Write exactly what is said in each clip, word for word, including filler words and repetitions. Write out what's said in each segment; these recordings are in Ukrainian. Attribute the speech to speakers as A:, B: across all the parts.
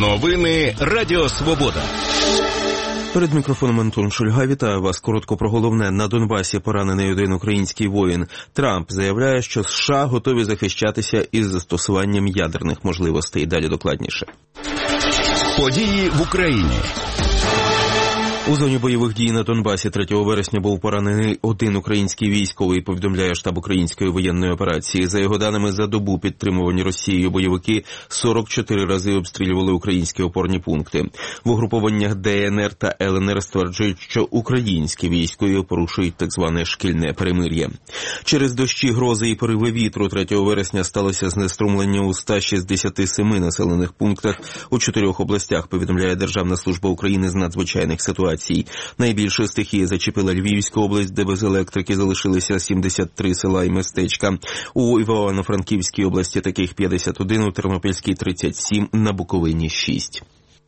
A: Новини Радіо Свобода.
B: Перед мікрофоном Антон Шульга. Вітаю вас. Коротко про головне. На Донбасі поранений один український воїн. Трамп заявляє, що США готові захищатися із застосуванням ядерних можливостей. Далі докладніше.
A: Події в Україні.
B: У зоні бойових дій на Донбасі третього вересня був поранений один український військовий, повідомляє штаб української воєнної операції. За його даними, за добу підтримувані Росією бойовики сорок чотири рази обстрілювали українські опорні пункти. В угрупованнях Де Ен Ер та Ел Ен Ер стверджують, що українські військові порушують так зване шкільне перемир'я. Через дощі, грози і пориви вітру третього вересня сталося знеструмлення у ста шістдесяти семи населених пунктах у чотирьох областях, повідомляє Державна служба України з надзвичайних ситуацій. Найбільше стихія зачепила Львівську область, де без електрики залишилися сімдесят три села і містечка. У Івано-Франківській області таких п'ятдесят один, у Тернопільській тридцять сім, на Буковині шість.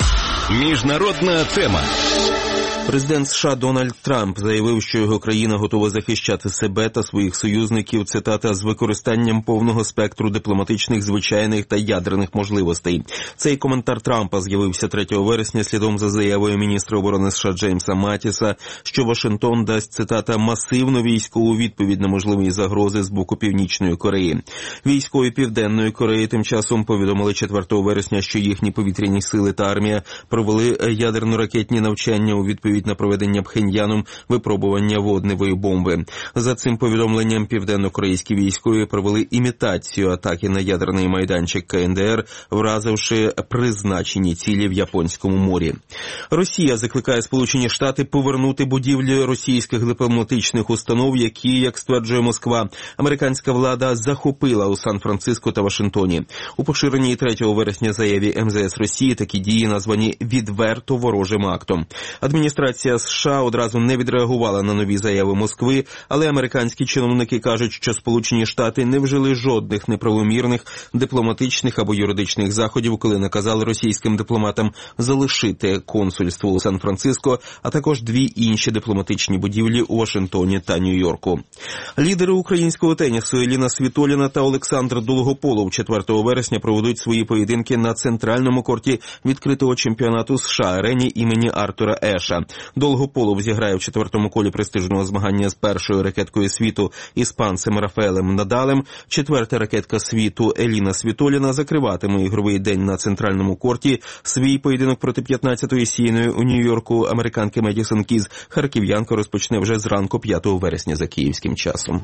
A: Міжнародна тема.
B: Президент США Дональд Трамп заявив, що його країна готова захищати себе та своїх союзників, цитата, з використанням повного спектру дипломатичних, звичайних та ядерних можливостей. Цей коментар Трампа з'явився третього вересня слідом за заявою міністра оборони США Джеймса Матіса, що Вашингтон дасть, цитата, масивну військову відповідь на можливі загрози з боку Північної Кореї. Військові Південної Кореї тим часом повідомили четвертого вересня, що їхні повітряні сили та армія провели ядерно-ракетні навчання у відповідь на проведення Пхеньяном випробування водневої бомби. За цим повідомленням південно-корейські військові провели імітацію атаки на ядерний майданчик Ка Ен Де Ер, вразивши призначені цілі в Японському морі. Росія закликає Сполучені Штати повернути будівлі російських дипломатичних установ, які, як стверджує Москва, американська влада захопила у Сан-Франциско та Вашингтоні. У поширеній третього вересня заяві Ем Зе Ес Росії такі дії названі відверто ворожим актом. Адміністрація США одразу не відреагувала на нові заяви Москви, але американські чиновники кажуть, що Сполучені Штати не вжили жодних неправомірних дипломатичних або юридичних заходів, коли наказали російським дипломатам залишити консульство у Сан-Франциско, а також дві інші дипломатичні будівлі у Вашингтоні та Нью-Йорку. Лідери українського тенісу Еліна Світоліна та Олександр Долгополов четвертого вересня проведуть свої поєдинки на центральному корті відкритого чемпіонату США арені імені Артура Еша. Долгополов зіграє в четвертому колі престижного змагання з першою ракеткою світу іспанцем Рафаелем Надалем. Четверта ракетка світу Еліна Світоліна закриватиме ігровий день на центральному корті. Свій поєдинок проти п'ятнадцятої сійної у Нью-Йорку американки Медісон Кіз харків'янка розпочне вже зранку п'ятого вересня за київським часом.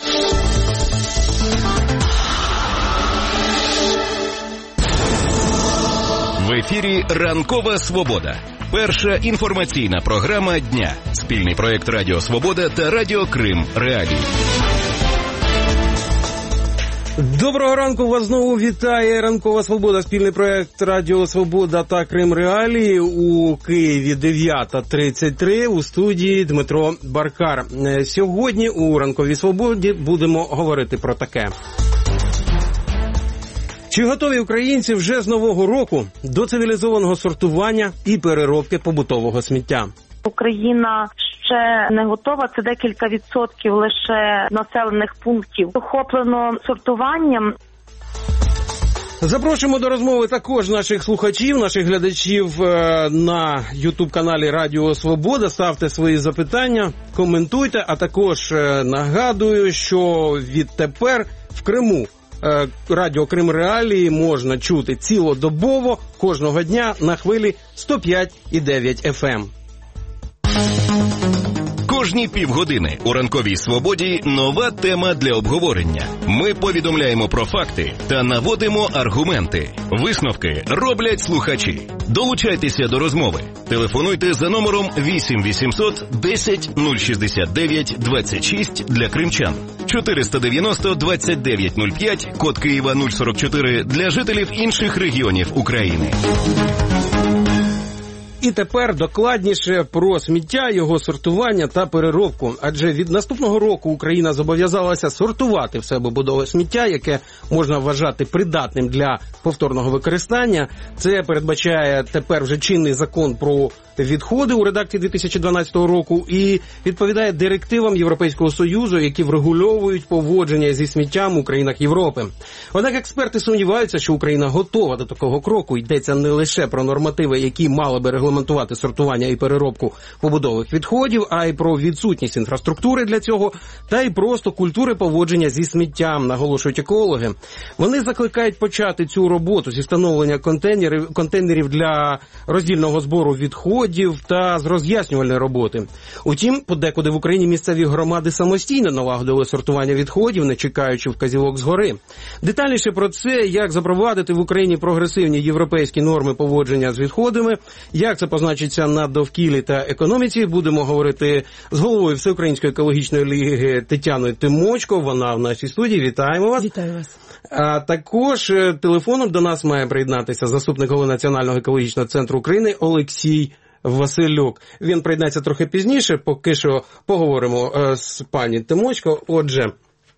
A: В ефірі «Ранкова Свобода». Перша інформаційна програма дня. Спільний проєкт Радіо Свобода та Радіо Крим Реалії.
C: Доброго ранку, вас знову вітає «Ранкова Свобода», спільний проєкт Радіо Свобода та Крим Реалії. У Києві дев'ята тридцять три, у студії Дмитро Баркар. Сьогодні у «Ранковій Свободі» будемо говорити про таке. Чи готові українці вже з нового року до цивілізованого сортування і переробки побутового сміття?
D: Україна ще не готова, це декілька відсотків лише населених пунктів охоплено сортуванням.
C: Запрошуємо до розмови також наших слухачів, наших глядачів на ютуб-каналі Радіо Свобода. Ставте свої запитання, коментуйте, а також нагадую, що відтепер в Криму Радіо Крим Реалії можна чути цілодобово кожного дня на хвилі сто п'ять і дев'ять еф ем.
A: Кожні півгодини у «Ранковій Свободі» нова тема для обговорення. Ми повідомляємо про факти та наводимо аргументи. Висновки роблять слухачі. Долучайтеся до розмови. Телефонуйте за номером вісім вісімсот десять нуль шістдесят дев'ять двадцять шість для кримчан, чотириста дев'яносто двадцять дев'ять нуль п'ять, код Києва нуль сорок чотири для жителів інших регіонів України.
C: І тепер докладніше про сміття, його сортування та переробку. Адже від наступного року Україна зобов'язалася сортувати в себе побутове сміття, яке можна вважати придатним для повторного використання. Це передбачає тепер вже чинний закон про відходи у редакції дві тисячі дванадцятого року і відповідає директивам Європейського Союзу, які врегульовують поводження зі сміттям у країнах Європи. Однак експерти сумніваються, що Україна готова до такого кроку. Йдеться не лише про нормативи, які мали би регламентувати сортування і переробку побутових відходів, а й про відсутність інфраструктури для цього, та й просто культури поводження зі сміттям, наголошують екологи. Вони закликають почати цю роботу зі встановлення контейнерів, контейнерів для роздільного збору відходів та з роз'яснювальної роботи. Утім, подекуди в Україні місцеві громади самостійно налагодили сортування відходів, не чекаючи вказівок згори. Детальніше про це, як запровадити в Україні прогресивні європейські норми поводження з відходами, як це позначиться на довкіллі та економіці, будемо говорити з головою Всеукраїнської екологічної ліги Тетяною Тимочко. Вона в нашій студії. Вітаємо вас.
E: Вітаю вас.
C: А також телефоном до нас має приєднатися заступник голови Національного екологічного центру України Олексій Василюк. Він приєднається трохи пізніше, поки що поговоримо з пані Тимочко. Отже,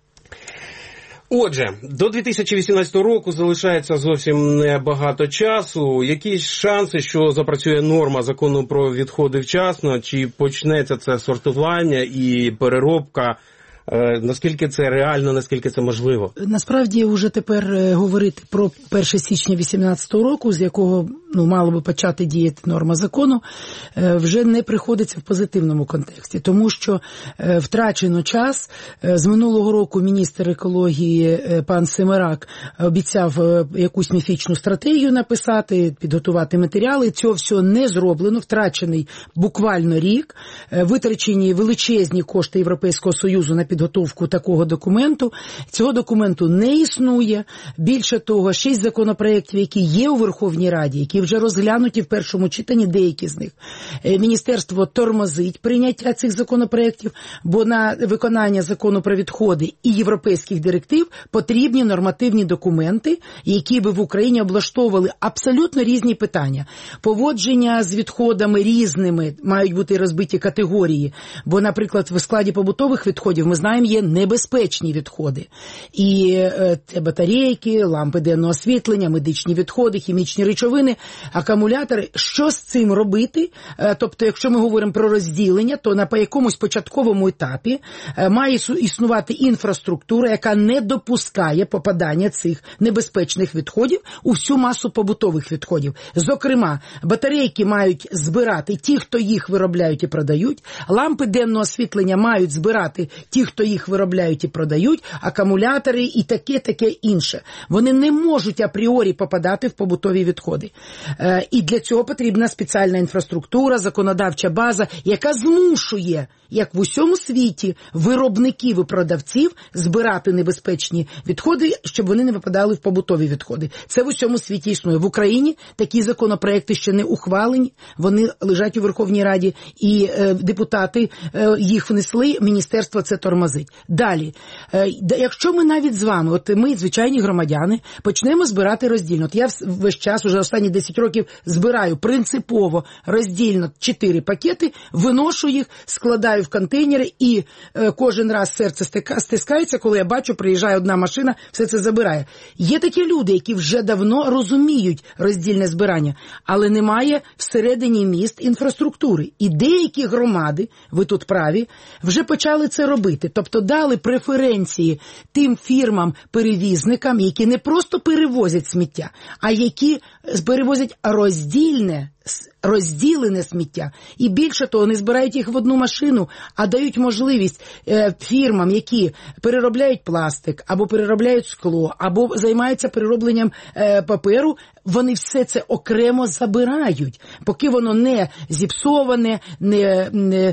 C: Отже, до дві тисячі вісімнадцятого року залишається зовсім небагато часу. Які шанси, що запрацює норма закону про відходи вчасно, чи почнеться це сортування і переробка? Наскільки це реально, наскільки це можливо?
E: Насправді, вже тепер говорити про перше січня вісімнадцятого року, з якого ну, мало би почати діяти норма закону, вже не приходиться в позитивному контексті. Тому що втрачено час. З минулого року міністр екології пан Семерак обіцяв якусь міфічну стратегію написати, підготувати матеріали. Цього всього не зроблено. Втрачений буквально рік. Витрачені величезні кошти Європейського Союзу на підготовку такого документу. Цього документу не існує. Більше того, шість законопроєктів, які є у Верховній Раді, які вже розглянуті в першому читанні, деякі з них. Міністерство тормозить прийняття цих законопроєктів, бо на виконання закону про відходи і європейських директив потрібні нормативні документи, які би в Україні облаштовували абсолютно різні питання. Поводження з відходами різними мають бути розбиті категорії, бо, наприклад, в складі побутових відходів ми знаємо, є небезпечні відходи. І е, це батарейки, лампи денного освітлення, медичні відходи, хімічні речовини, акумулятори. Що з цим робити? Е, тобто, якщо ми говоримо про розділення, то на по якомусь початковому етапі е, має існувати інфраструктура, яка не допускає попадання цих небезпечних відходів у всю масу побутових відходів. Зокрема, батарейки мають збирати ті, хто їх виробляють і продають, лампи денного освітлення мають збирати ті, хто їх виробляють і продають, акумулятори і таке-таке інше. Вони не можуть апріорі попадати в побутові відходи. Е, і для цього потрібна спеціальна інфраструктура, законодавча база, яка змушує, як в усьому світі, виробників і продавців збирати небезпечні відходи, щоб вони не попадали в побутові відходи. Це в усьому світі існує. В Україні такі законопроекти ще не ухвалені, вони лежать у Верховній Раді, і е, депутати е, їх внесли, міністерство це тормозить. Далі, е, якщо ми навіть з вами, от ми, звичайні громадяни, почнемо збирати роздільно. От я весь час, уже останні десять років, збираю принципово роздільно чотири пакети, виношу їх, складаю в контейнери, і е, кожен раз серце стискається, коли я бачу, приїжджає одна машина, все це забирає. Є такі люди, які вже давно розуміють роздільне збирання, але немає всередині міст інфраструктури. І деякі громади, ви тут праві, вже почали це робити. Тобто дали преференції тим фірмам-перевізникам, які не просто перевозять сміття, а які перевозять роздільне розділене сміття. І більше того, не збирають їх в одну машину, а дають можливість е, фірмам, які переробляють пластик, або переробляють скло, або займаються переробленням е, паперу, вони все це окремо забирають, поки воно не зіпсоване, не, не,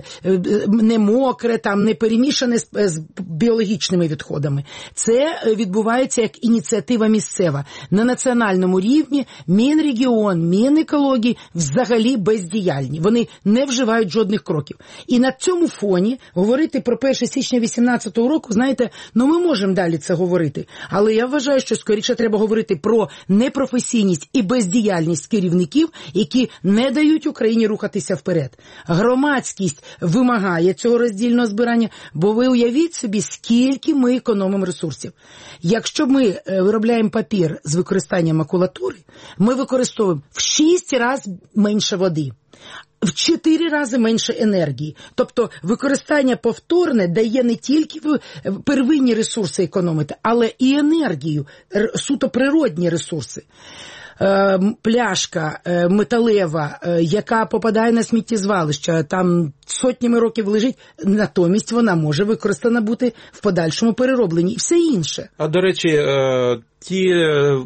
E: не мокре, там, не перемішане з, з біологічними відходами. Це відбувається як ініціатива місцева. На національному рівні Мінрегіон, Мінекології взагалі бездіяльні. Вони не вживають жодних кроків. І на цьому фоні говорити про перше січня вісімнадцятого року, знаєте, ну ми можемо далі це говорити. Але я вважаю, що скоріше треба говорити про непрофесійність і бездіяльність керівників, які не дають Україні рухатися вперед. Громадськість вимагає цього роздільного збирання, бо ви уявіть собі, скільки ми економимо ресурсів. Якщо ми виробляємо папір з використанням макулатури, ми використовуємо в шість разів менше води, в чотири рази менше енергії. Тобто використання повторне дає не тільки первинні ресурси економити, але і енергію, суто природні ресурси. Пляшка металева, яка попадає на сміттєзвалище, там сотнями років лежить, натомість вона може використана бути в подальшому переробленні і все інше.
C: А, до речі, ті,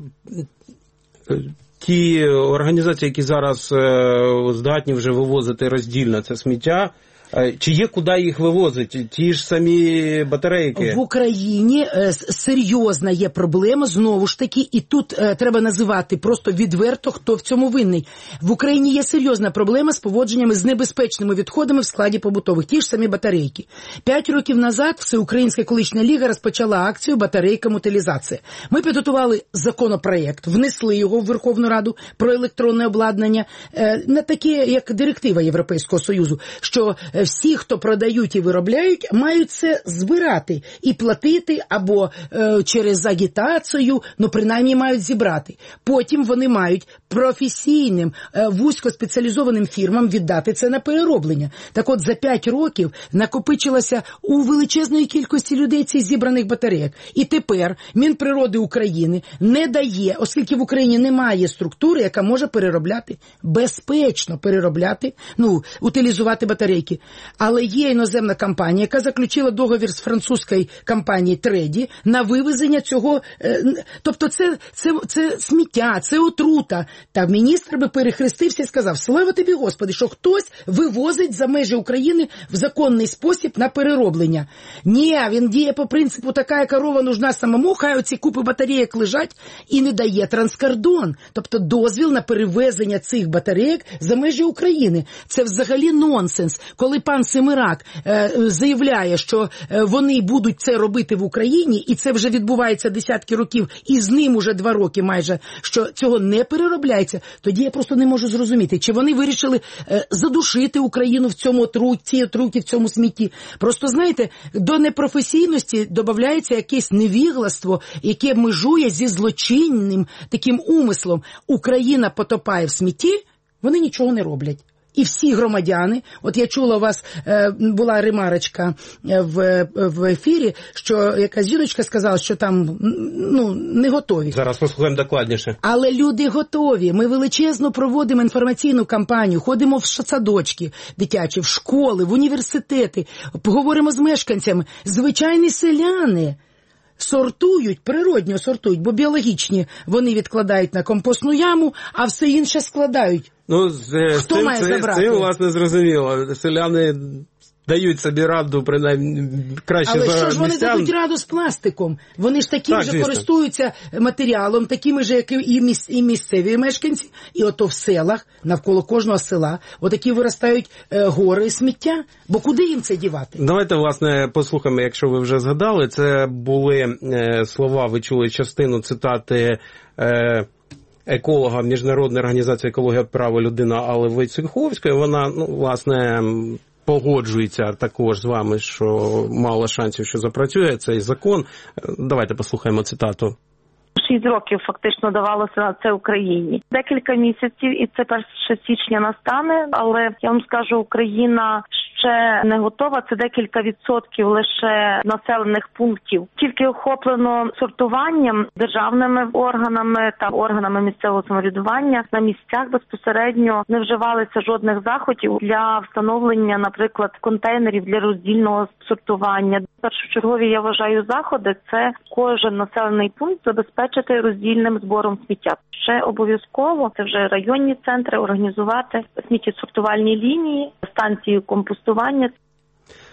C: ті організації, які зараз здатні вже вивозити роздільно це сміття, чи є куди їх вивозити? Ті ж самі батарейки?
E: В Україні е, серйозна є проблема, знову ж таки, і тут е, треба називати просто відверто, хто в цьому винний. В Україні є серйозна проблема з поводженнями з небезпечними відходами в складі побутових, ті ж самі батарейки. П'ять років назад Всеукраїнська екологічна ліга розпочала акцію «Батарейка-мутилізація». Ми підготували законопроєкт, внесли його в Верховну Раду про електронне обладнання, е, на таке, як директива Європейського Союзу, що всі, хто продають і виробляють, мають це збирати і платити або е, через агітацію, ну принаймні мають зібрати. Потім вони мають професійним, е, вузькоспеціалізованим фірмам віддати це на перероблення. Так от за п'ять років накопичилося у величезної кількості людей цих зібраних батарейок. І тепер Мінприроди України не дає, оскільки в Україні немає структури, яка може переробляти, безпечно переробляти, ну, утилізувати батарейки. Але є іноземна компанія, яка заключила договір з французькою компанією Треді на вивезення цього, е, тобто це, це, це сміття, це отрута. Та міністр би перехрестився і сказав: слава тобі, Господи, що хтось вивозить за межі України в законний спосіб на перероблення. Ні, він діє по принципу така корова нужна самому, хай оці купи батарейок лежать, і не дає транскордон, тобто дозвіл на перевезення цих батарейок за межі України. Це взагалі нонсенс. Коли пан Семирак е, заявляє, що е, вони будуть це робити в Україні, і це вже відбувається десятки років, і з ним уже два роки майже, що цього не переробляється, тоді я просто не можу зрозуміти, чи вони вирішили е, задушити Україну в цьому отруті, отруті, в цьому смітті. Просто, знаєте, до непрофесійності додається якесь невігластво, яке межує зі злочинним таким умислом. Україна потопає в смітті, вони нічого не роблять. І всі громадяни, от я чула, у вас е, була ремарочка в, в ефірі, що якась жіночка сказала, що там, ну, не готові.
C: Зараз послухаємо докладніше.
E: Але люди готові. Ми величезно проводимо інформаційну кампанію, ходимо в садочки дитячі, в школи, в університети, поговоримо з мешканцями. Звичайні селяни сортують, природньо сортують, бо біологічні вони відкладають на компостну яму, а все інше складають.
C: Ну, з, з, цим, це, з цим, власне, зрозуміло. Селяни дають собі раду, принаймні, краще
E: Але
C: за
E: що ж вони
C: містян.
E: дадуть раду з пластиком? Вони ж таким
C: так,
E: же
C: звісно.
E: користуються матеріалом, такими ж, як і, міс, і місцеві мешканці. І ото в селах, навколо кожного села, отакі виростають е, гори сміття. Бо куди їм це дівати?
C: Давайте, власне, послухаємо, якщо ви вже згадали. Це були е, слова, ви чули частину цитати е, еколога Міжнародної організації екологія права людина Алли Войцеховської. Вона, ну, власне, погоджується також з вами, що мало шансів, що запрацює цей закон. Давайте послухаємо цитату.
D: Шість років фактично давалося на це Україні. Декілька місяців, і це перше січня настане, але я вам скажу, Україна ще не готова. Це декілька відсотків лише населених пунктів. Тільки охоплено сортуванням державними органами та органами місцевого самоврядування. На місцях безпосередньо не вживалися жодних заходів для встановлення, наприклад, контейнерів для роздільного сортування. Першочергові, я вважаю, заходи – це кожен населений пункт забезпечити роздільним збором сміття. Ще обов'язково, це вже районні центри, організувати сміттєсортувальні лінії, станції компостування.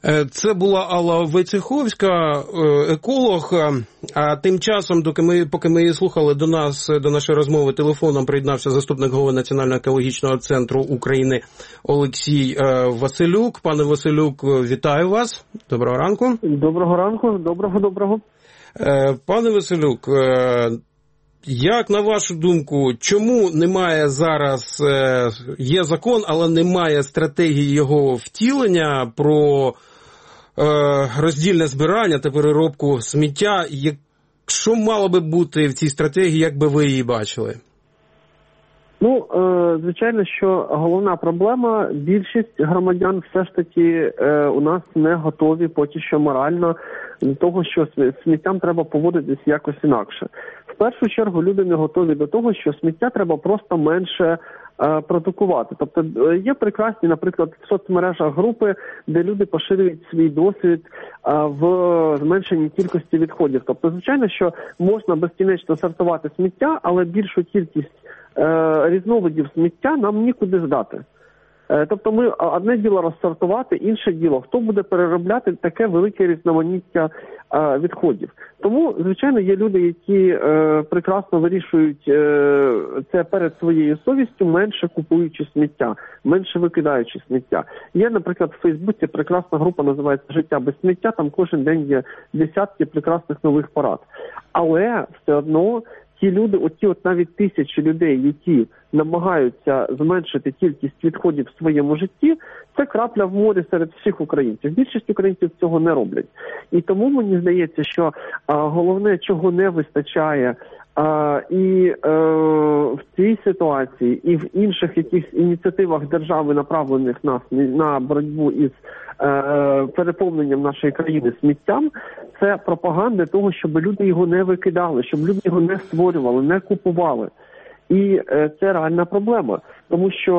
C: Це була Алла Войцеховська, еколог. А тим часом, доки ми, поки ми її слухали, до нас, до нашої розмови телефоном приєднався заступник голови Національного екологічного центру України Олексій Василюк. Пане Василюк, вітаю вас. Доброго ранку.
F: Доброго ранку. Доброго, доброго.
C: Пане Василюк, як, на вашу думку, чому немає зараз, є закон, але немає стратегії його втілення про роздільне збирання та переробку сміття? Що мало би бути в цій стратегії, як би ви її бачили?
F: Ну, звичайно, що головна проблема, більшість громадян все ж таки у нас не готові поки що морально до того, що з сміттям треба поводитись якось інакше. В першу чергу люди не готові до того, що сміття треба просто менше е, продукувати. Тобто є прекрасні, наприклад, в соцмережах групи, де люди поширюють свій досвід е, в зменшенні кількості відходів. Тобто, звичайно, що можна безкінечно сортувати сміття, але більшу кількість е, різновидів сміття нам нікуди здати. Тобто ми одне діло розсортувати, інше діло, хто буде переробляти таке велике різноманіття е, відходів. Тому, звичайно, є люди, які е, прекрасно вирішують е, це перед своєю совістю, менше купуючи сміття, менше викидаючи сміття. Є, наприклад, в Фейсбуці прекрасна група, називається «Життя без сміття», там кожен день є десятки прекрасних нових порад. Але все одно ті люди, оті от навіть тисячі людей, які намагаються зменшити кількість відходів в своєму житті, це крапля в морі серед всіх українців. Більшість українців цього не роблять. І тому мені здається, що а, головне, чого не вистачає а, і а, в цій ситуації, і в інших якихось ініціативах держави, направлених на, на боротьбу із а, переповненням нашої країни сміттям, це пропаганда того, щоб люди його не викидали, щоб люди його не створювали, не купували. І е, це реальна проблема, тому що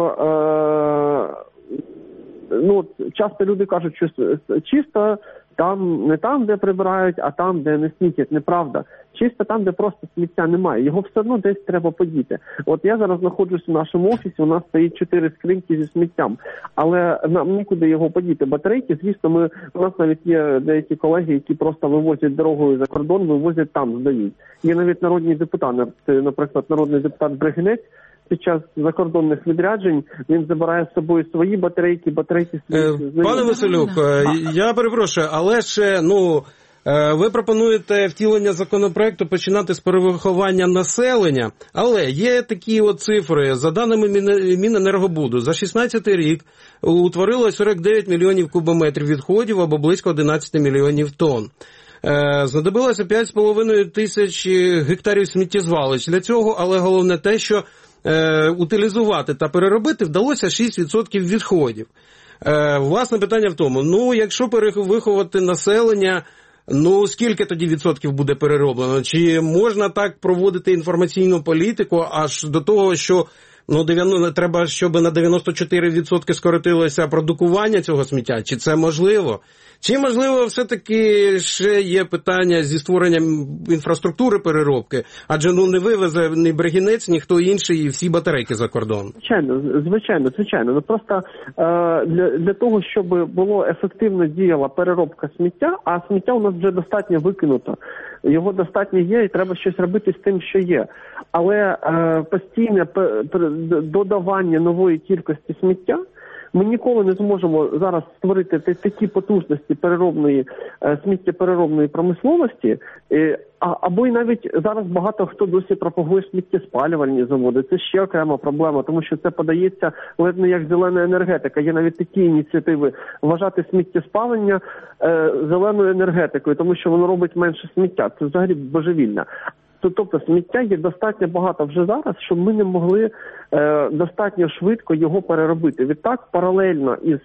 F: е, ну, часто люди кажуть, що чисто там не там, де прибирають, а там, де не смітять. Неправда. Чисто там, де просто сміття немає. Його все одно десь треба подіти. От я зараз знаходжусь у нашому офісі, у нас стоїть чотири скриньки зі сміттям, але нам нікуди його подіти. Батарейки, звісно, ми, у нас навіть є деякі колеги, які просто вивозять дорогою за кордон, вивозять там, здають. Є навіть народні депутати, наприклад, народний депутат Бригинець, під час закордонних відряджень він забирає з собою свої батарейки, батарейки свої.
C: Пане Василюк, я перепрошую, але ще, ну, ви пропонуєте втілення законопроекту починати з перевиховання населення, але є такі от цифри, за даними Міненергобуду, за шістнадцятий рік утворилось сорок дев'ять мільйонів кубометрів відходів або близько одинадцять мільйонів тонн. Знадобилося п'ять з половиною тисяч гектарів сміттєзвалищ для цього, але головне те, що е, утилізувати та переробити вдалося шість відсотків відходів. Е, власне питання в тому, ну, якщо перевиховувати населення, ну, скільки тоді відсотків буде перероблено? Чи можна так проводити інформаційну політику аж до того, що ну, дев'яносто, треба, щоб на дев'яносто чотири відсотки скоротилося продукування цього сміття? Чи це можливо? Чи, можливо, все-таки ще є питання зі створенням інфраструктури переробки? Адже ну не вивезе ні Бригинець, ні хто інший, і всі батарейки за кордон.
F: Звичайно, звичайно, звичайно. Ну просто е, для, для того, щоб було ефективно діяла переробка сміття, а сміття у нас вже достатньо викинуто. Його достатньо є, і треба щось робити з тим, що є. Але е, постійне додавання нової кількості сміття, ми ніколи не зможемо зараз створити такі потужності переробної, сміттєпереробної промисловості, або й навіть зараз багато хто досі пропагує сміттєспалювальні заводи. Це ще окрема проблема, тому що це подається ледь не як зелена енергетика. Є навіть такі ініціативи вважати сміттєспалення е, зеленою енергетикою, тому що воно робить менше сміття. Це взагалі божевільно. Тобто сміття є достатньо багато вже зараз, щоб ми не могли е, достатньо швидко його переробити. Відтак, паралельно із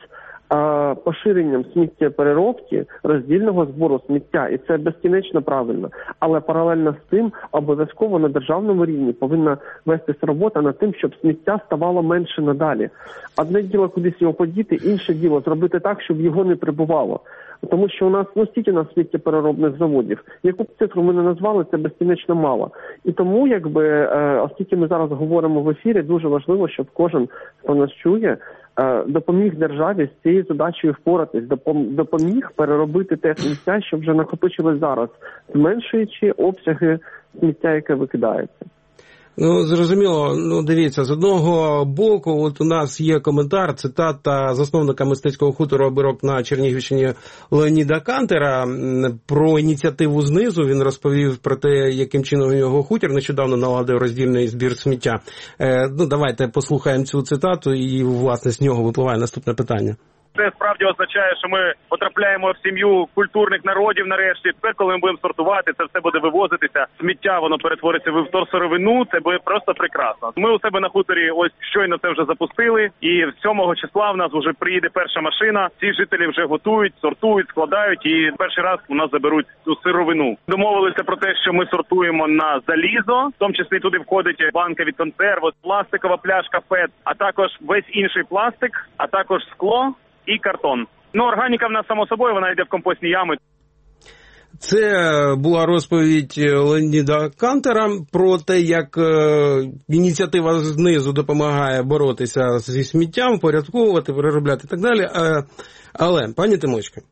F: е, поширенням сміттєпереробки, роздільного збору сміття, і це безкінечно правильно, але паралельно з тим обов'язково на державному рівні повинна вестись робота над тим, щоб сміття ставало менше надалі. Одне діло кудись його подіти, інше діло зробити так, щоб його не прибувало. Тому що у нас, ну, стільки на світі переробних заводів. Яку б цифру ми не назвали, це безкінечно мало. І тому, якби, оскільки ми зараз говоримо в ефірі, дуже важливо, щоб кожен, хто нас чує, допоміг державі з цією задачею впоратись, допоміг переробити те сміття, що вже накопичилось зараз, зменшуючи обсяги сміття, яке викидається.
C: Ну, зрозуміло, ну дивіться, з одного боку, от у нас є коментар, цитата засновника мистецького хутору «Обирок» на Чернігівщині Леоніда Кантера про ініціативу знизу. Він розповів про те, яким чином його хутір нещодавно наладив роздільний збір сміття. Е, ну, давайте послухаємо цю цитату і, власне, з нього випливає наступне питання.
G: Це справді означає, що ми потрапляємо в сім'ю культурних народів нарешті. Тепер, коли ми будемо сортувати, це все буде вивозитися. Сміття, воно перетвориться в вторсировину, це буде просто прекрасно. Ми у себе на хуторі ось щойно це вже запустили, і сьомого числа в нас вже приїде перша машина. Ці жителі вже готують, сортують, складають, і перший раз у нас заберуть цю сировину. Домовилися про те, що ми сортуємо на залізо, в тому числі туди входить банка від консерву, пластикова пляшка пет, а також весь інший пластик, а також скло і картон. Ну, органіка в нас, само собою, вона йде в компостні ями.
C: Це була розповідь Леоніда Кантера про те, як е, ініціатива знизу допомагає боротися зі сміттям, порядковувати, переробляти і так далі. Е, але, пані Тимочко,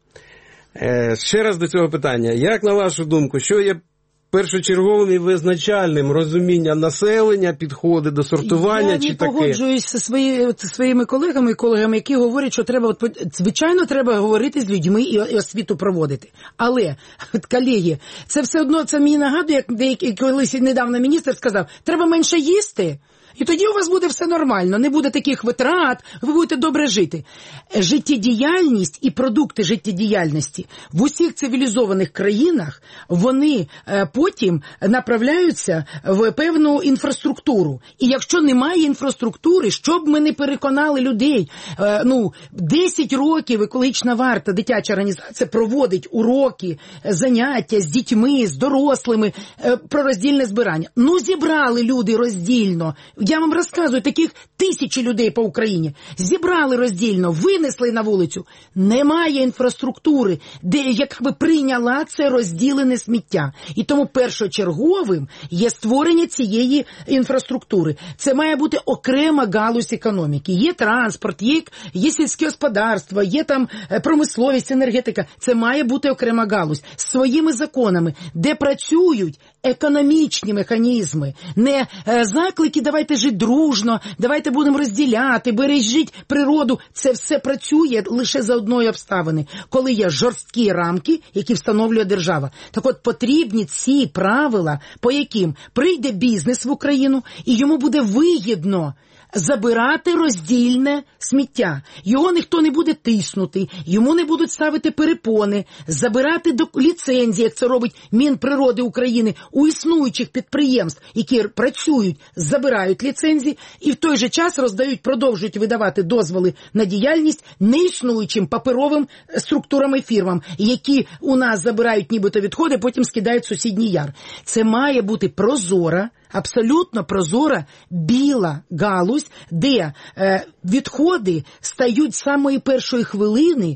C: е, ще раз до цього питання. Як, на вашу думку, що є першочерговим і визначальним розуміння населення, підходи до сортування,
E: Я
C: чи таке?
E: Я не погоджуюсь зі свої, своїми колегами, колегами, які говорять, що треба, от, звичайно, треба говорити з людьми і, і освіту проводити. Але, от, колеги, це все одно, це мені нагадує, як деякий, колись недавно міністр сказав, треба менше їсти, і тоді у вас буде все нормально, не буде таких витрат, ви будете добре жити. Життєдіяльність і продукти життєдіяльності в усіх цивілізованих країнах, вони потім направляються в певну інфраструктуру. І якщо немає інфраструктури, щоб ми не переконали людей, ну, десять років екологічна варта, дитяча організація, проводить уроки, заняття з дітьми, з дорослими про роздільне збирання. Ну, зібрали люди роздільно. Я вам розказую, таких тисячі людей по Україні. Зібрали роздільно, винесли на вулицю. Немає інфраструктури, де, яка би прийняла це розділене сміття. І тому першочерговим є створення цієї інфраструктури. Це має бути окрема галузь економіки. Є транспорт, є, є сільське господарство, є там промисловість, енергетика. Це має бути окрема галузь. З своїми законами, де працюють економічні механізми. Не е, заклики, давайте жити дружно, давайте будемо розділяти, бережіть природу. Це все працює лише за одної обставини, коли є жорсткі рамки, які встановлює держава. Так от потрібні ці правила, по яким прийде бізнес в Україну, і йому буде вигідно забирати роздільне сміття. Його ніхто не буде тиснути, йому не будуть ставити перепони, забирати до ліцензії, як це робить Мінприроди України, у існуючих підприємств, які працюють, забирають ліцензії і в той же час роздають, продовжують видавати дозволи на діяльність неіснуючим паперовим структурам і фірмам, які у нас забирають нібито відходи, потім скидають в сусідній яр. Це має бути прозора, абсолютно прозора біла галузь, де е, відходи стають з самої першої хвилини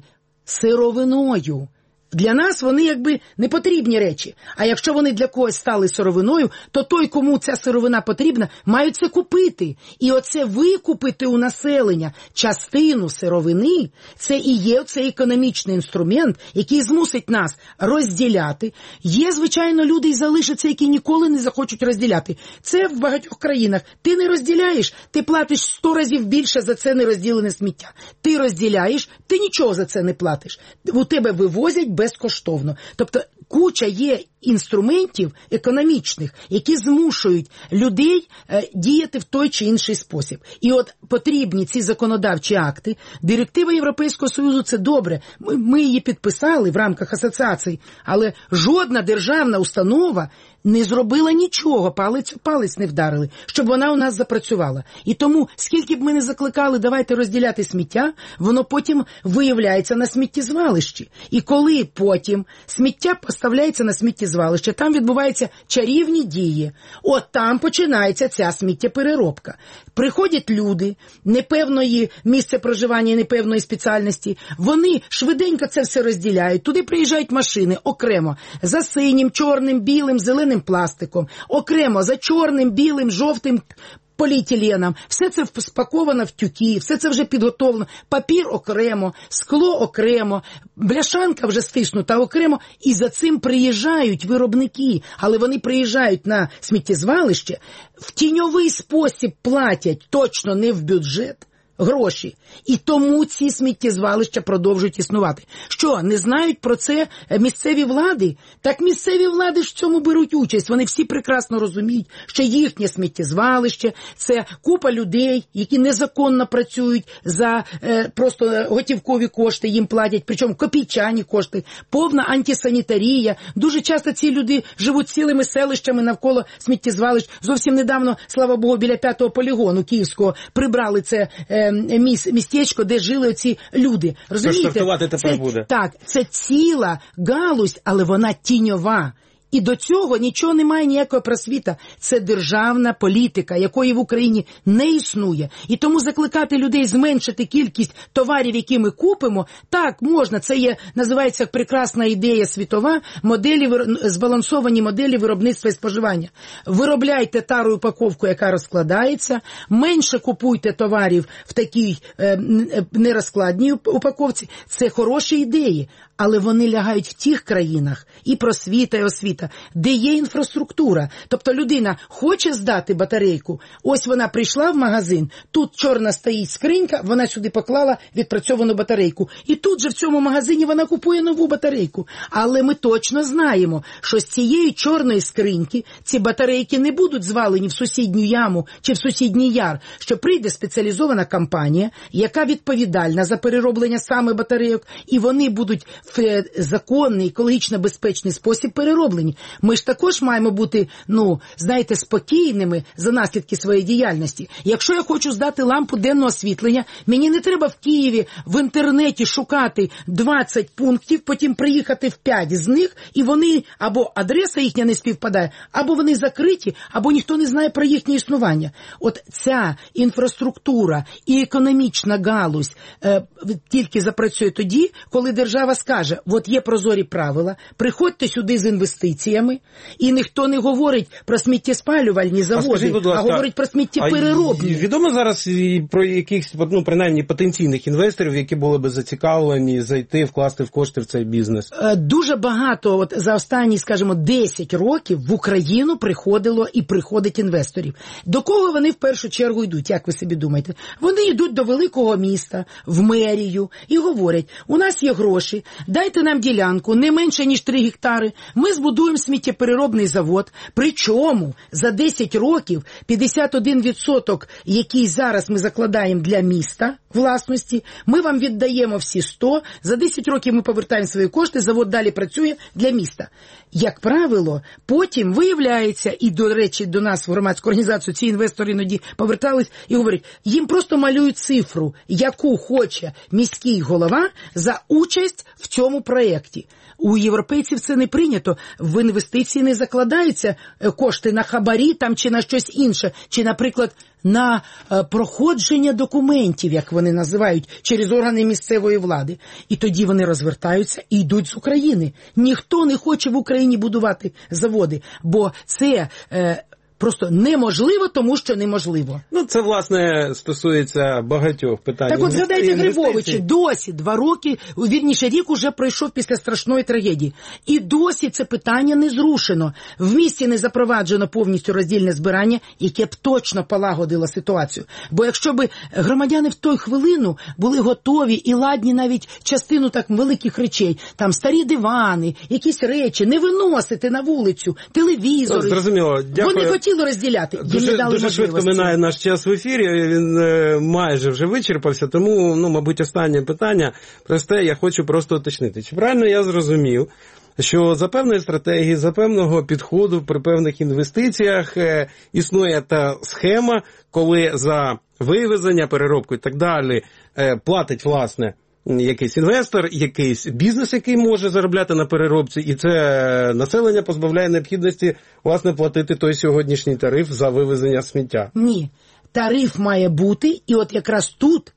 E: сировиною. Для нас вони якби не потрібні речі. А якщо вони для когось стали сировиною, то той, кому ця сировина потрібна, мають це купити. І оце викупити у населення частину сировини, це і є цей економічний інструмент, який змусить нас розділяти. Є, звичайно, люди і залишаться, які ніколи не захочуть розділяти. Це в багатьох країнах. Ти не розділяєш, ти платиш сто разів більше за це нерозділене сміття. Ти розділяєш, ти нічого за це не платиш. У тебе вивозять безкоштовно. Тобто куча є інструментів економічних, які змушують людей е, діяти в той чи інший спосіб. І от потрібні ці законодавчі акти. Директива Європейського Союзу – це добре. Ми, ми її підписали в рамках асоціації, але жодна державна установа не зробила нічого, палець у палець не вдарили, щоб вона у нас запрацювала. І тому, скільки б ми не закликали, давайте розділяти сміття, воно потім виявляється на сміттєзвалищі. І коли потім сміття поставляється на сміттєзвалище, там відбуваються чарівні дії. От там починається ця сміттєпереробка. Приходять люди непевної місця проживання, непевної спеціальності, вони швиденько це все розділяють. Туди приїжджають машини окремо за синім, чорним, білим, зеленим пластиком, окремо за чорним, білим, жовтим поліетиленом, все це спаковано в тюки, все це вже підготовлено, папір окремо, скло окремо, бляшанка вже стиснута окремо, і за цим приїжджають виробники, але вони приїжджають на сміттєзвалище, в тіньовий спосіб платять, точно не в бюджет, гроші. І тому ці сміттєзвалища продовжують існувати. Що, не знають про це місцеві влади? Так місцеві влади ж в цьому беруть участь. Вони всі прекрасно розуміють, що їхнє сміттєзвалище – це купа людей, які незаконно працюють за е, просто готівкові кошти, їм платять, причому копійчані кошти, повна антисанітарія. Дуже часто ці люди живуть цілими селищами навколо сміттєзвалищ. Зовсім недавно, слава Богу, біля п'ятого полігону київського прибрали це е, міс, містечко, де жили оці люди. Розумієте?
C: Стартувати тепер
E: це,
C: буде.
E: Так, це ціла галузь, але вона тіньова. І до цього нічого немає, ніякої просвіта. Це державна політика, якої в Україні не існує. І тому закликати людей зменшити кількість товарів, які ми купимо, так, можна. Це є, називається прекрасна ідея світова, моделі, збалансовані моделі виробництва і споживання. Виробляйте тару упаковку, яка розкладається, менше купуйте товарів в такій е, нерозкладній упаковці. Це хороші ідеї, але вони лягають в тих країнах, і просвіта, і освіта, де є інфраструктура. Тобто людина хоче здати батарейку, ось вона прийшла в магазин, тут чорна стоїть скринька, вона сюди поклала відпрацьовану батарейку. І тут же в цьому магазині вона купує нову батарейку. Але ми точно знаємо, що з цієї чорної скриньки ці батарейки не будуть звалені в сусідню яму чи в сусідній яр, що прийде спеціалізована компанія, яка відповідальна за перероблення саме батарейок, і вони будуть в законний, екологічно безпечний спосіб перероблені. Ми ж також маємо бути, ну, знаєте, спокійними за наслідки своєї діяльності. Якщо я хочу здати лампу денного освітлення, мені не треба в Києві в інтернеті шукати двадцять пунктів, потім приїхати в п'ять з них, і вони, або адреса їхня не співпадає, або вони закриті, або ніхто не знає про їхнє існування. От ця інфраструктура і економічна галузь е, тільки запрацює тоді, коли держава скаже, от є прозорі правила, приходьте сюди з інвестиціями, і ніхто не говорить про сміттєспалювальні заводи, а, скажіть, ласка, а говорить про сміттєпереробні.
C: Відомо зараз і про якихось, ну, принаймні, потенційних інвесторів, які були би зацікавлені зайти, вкласти в кошти в цей бізнес?
E: Дуже багато, от за останні, скажімо, десять років в Україну приходило і приходить інвесторів. До кого вони в першу чергу йдуть, як ви собі думаєте? Вони йдуть до великого міста, в мерію, і говорять, у нас є гроші, дайте нам ділянку, не менше, ніж три гектари, ми збудуємо сміттєпереробний завод, причому за десять років п'ятдесят один відсоток, який зараз ми закладаємо для міста власності, ми вам віддаємо всі сто, за десять років ми повертаємо свої кошти, завод далі працює для міста. Як правило, потім виявляється, і, до речі, до нас в громадську організацію ці інвестори іноді повертались і говорять, їм просто малюють цифру, яку хоче міський голова за участь в цьому проєкті. У європейців це не прийнято. В інвестиції не закладаються кошти на хабарі там чи на щось інше, чи, наприклад, на е, проходження документів, як вони називають, через органи місцевої влади. І тоді вони розвертаються і йдуть з України. Ніхто не хоче в Україні будувати заводи, бо це е, просто неможливо, тому що неможливо.
C: Ну, це, власне, стосується багатьох питань.
E: Так от згадайте Грибовича, досі два роки, вірніше рік уже пройшов після страшної трагедії. І досі це питання не зрушено. В місті не запроваджено повністю роздільне збирання, яке б точно полагодило ситуацію. Бо якщо б громадяни в той хвилину були готові і ладні навіть частину так великих речей, там старі дивани, якісь речі, не виносити на вулицю, телевізори.
C: Ну, зрозуміло, дякую.
E: Вони хотіли розділяти.
C: Дуже, дуже швидко минає наш час в ефірі, він е, майже вже вичерпався, тому, ну, мабуть, останнє питання просте, я хочу просто уточнити. Чи правильно я зрозумів, що за певної стратегії, за певного підходу при певних інвестиціях е, існує та схема, коли за вивезення, переробку і так далі е, платить, власне, якийсь інвестор, якийсь бізнес, який може заробляти на переробці, і це населення позбавляє необхідності, власне, платити той сьогоднішній тариф за вивезення сміття.
E: Ні. Тариф має бути, і от якраз тут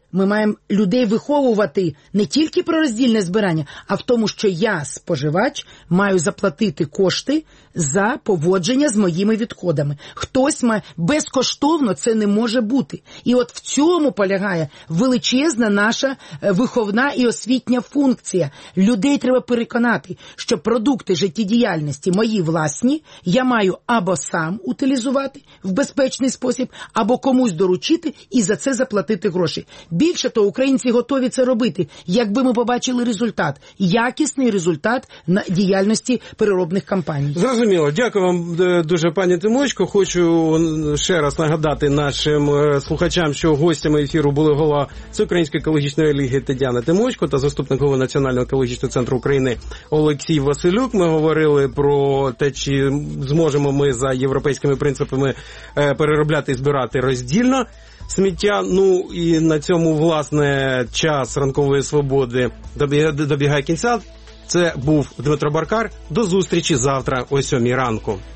E: Ми маємо людей виховувати не тільки про роздільне збирання, а в тому, що я, споживач, маю заплатити кошти за поводження з моїми відходами. Хтось має безкоштовно, це не може бути. І от в цьому полягає величезна наша виховна і освітня функція. Людей треба переконати, що продукти життєдіяльності мої власні, я маю або сам утилізувати в безпечний спосіб, або комусь доручити і за це заплатити гроші. Більше того, українці готові це робити, якби ми побачили результат, якісний результат на діяльності переробних компаній.
C: Зрозуміло. Дякую вам дуже, пані Тимочко. Хочу ще раз нагадати нашим слухачам, що гостями ефіру були голова Всеукраїнської екологічної ліги Тетяна Тимочко та заступник голови Національного екологічного центру України Олексій Василюк. Ми говорили про те, чи зможемо ми за європейськими принципами переробляти і збирати роздільно сміття. Ну і на цьому, власне, час ранкової свободи добігає кінця. Це був Дмитро Баркар. До зустрічі завтра о сьомій ранку.